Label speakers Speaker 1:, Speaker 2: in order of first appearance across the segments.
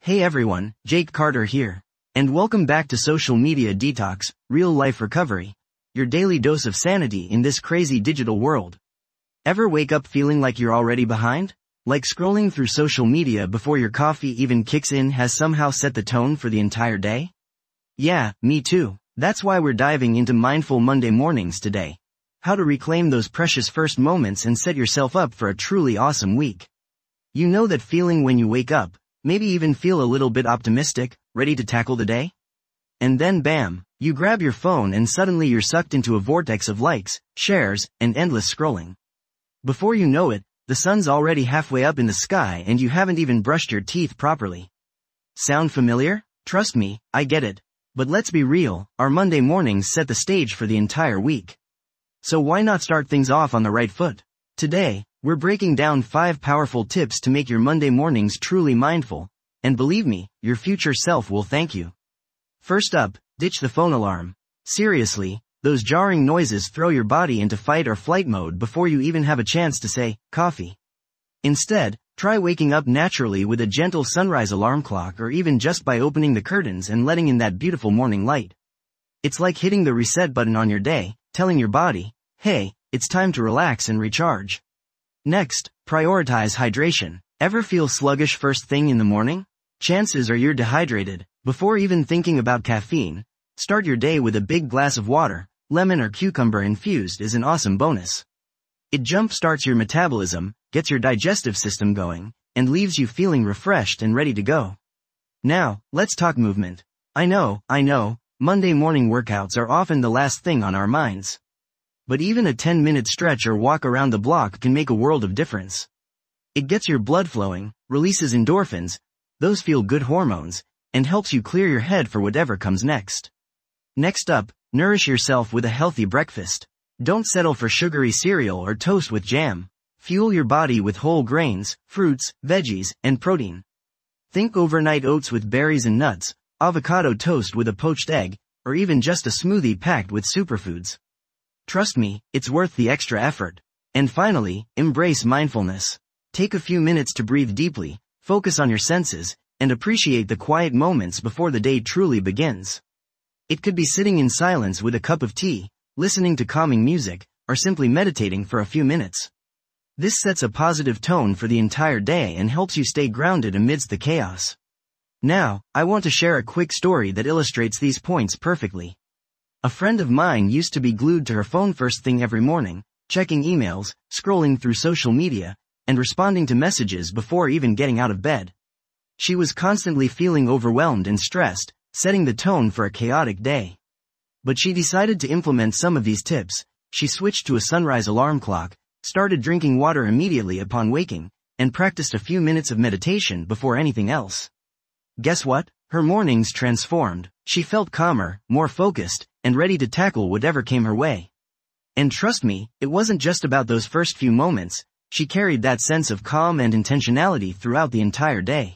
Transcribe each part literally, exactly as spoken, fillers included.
Speaker 1: Hey everyone, Jake Carter here. And welcome back to Social Media Detox, Real Life Recovery, your daily dose of sanity in this crazy digital world. Ever wake up feeling like you're already behind? Like scrolling through social media before your coffee even kicks in has somehow set the tone for the entire day? Yeah, me too. That's why we're diving into Mindful Monday Mornings today. How to reclaim those precious first moments and set yourself up for a truly awesome week. You know that feeling when you wake up, maybe even feel a little bit optimistic, ready to tackle the day? And then bam, you grab your phone and suddenly you're sucked into a vortex of likes, shares, and endless scrolling. Before you know it, the sun's already halfway up in the sky and you haven't even brushed your teeth properly. Sound familiar? Trust me, I get it. But let's be real, our Monday mornings set the stage for the entire week. So why not start things off on the right foot? Today, we're breaking down five powerful tips to make your Monday mornings truly mindful, and believe me, your future self will thank you. First up, ditch the phone alarm. Seriously, those jarring noises throw your body into fight or flight mode before you even have a chance to say, coffee. Instead, try waking up naturally with a gentle sunrise alarm clock or even just by opening the curtains and letting in that beautiful morning light. It's like hitting the reset button on your day, telling your body, hey, it's time to relax and recharge. Next, prioritize hydration. Ever feel sluggish first thing in the morning? Chances are you're dehydrated. Before even thinking about caffeine, start your day with a big glass of water. Lemon or cucumber infused is an awesome bonus. It jump-starts your metabolism, gets your digestive system going, and leaves you feeling refreshed and ready to go. Now, let's talk movement. I know, I know, Monday morning workouts are often the last thing on our minds. But even a ten-minute stretch or walk around the block can make a world of difference. It gets your blood flowing, releases endorphins, those feel-good hormones, and helps you clear your head for whatever comes next. Next up, nourish yourself with a healthy breakfast. Don't settle for sugary cereal or toast with jam. Fuel your body with whole grains, fruits, veggies, and protein. Think overnight oats with berries and nuts, avocado toast with a poached egg, or even just a smoothie packed with superfoods. Trust me, it's worth the extra effort. And finally, embrace mindfulness. Take a few minutes to breathe deeply, focus on your senses, and appreciate the quiet moments before the day truly begins. It could be sitting in silence with a cup of tea, listening to calming music, or simply meditating for a few minutes. This sets a positive tone for the entire day and helps you stay grounded amidst the chaos. Now, I want to share a quick story that illustrates these points perfectly. A friend of mine used to be glued to her phone first thing every morning, checking emails, scrolling through social media, and responding to messages before even getting out of bed. She was constantly feeling overwhelmed and stressed, setting the tone for a chaotic day. But she decided to implement some of these tips. She switched to a sunrise alarm clock, started drinking water immediately upon waking, and practiced a few minutes of meditation before anything else. Guess what? Her mornings transformed. She felt calmer, more focused, and ready to tackle whatever came her way. And trust me, it wasn't just about those first few moments. She carried that sense of calm and intentionality throughout the entire day.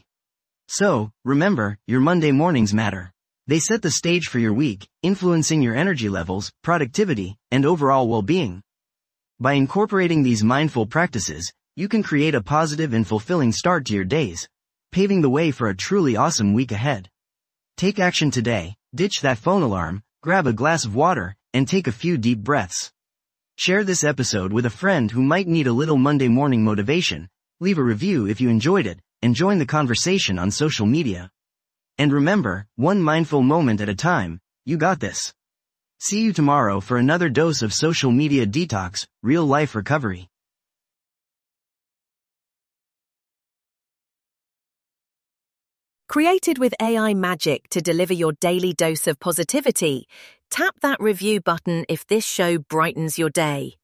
Speaker 1: So, remember, your Monday mornings matter. They set the stage for your week, influencing your energy levels, productivity, and overall well-being. By incorporating these mindful practices, you can create a positive and fulfilling start to your days, paving the way for a truly awesome week ahead. Take action today, ditch that phone alarm, grab a glass of water, and take a few deep breaths. Share this episode with a friend who might need a little Monday morning motivation, leave a review if you enjoyed it, and join the conversation on social media. And remember, one mindful moment at a time, you got this. See you tomorrow for another dose of Social Media Detox, Real Life Recovery.
Speaker 2: Created with A I magic to deliver your daily dose of positivity, tap that review button if this show brightens your day.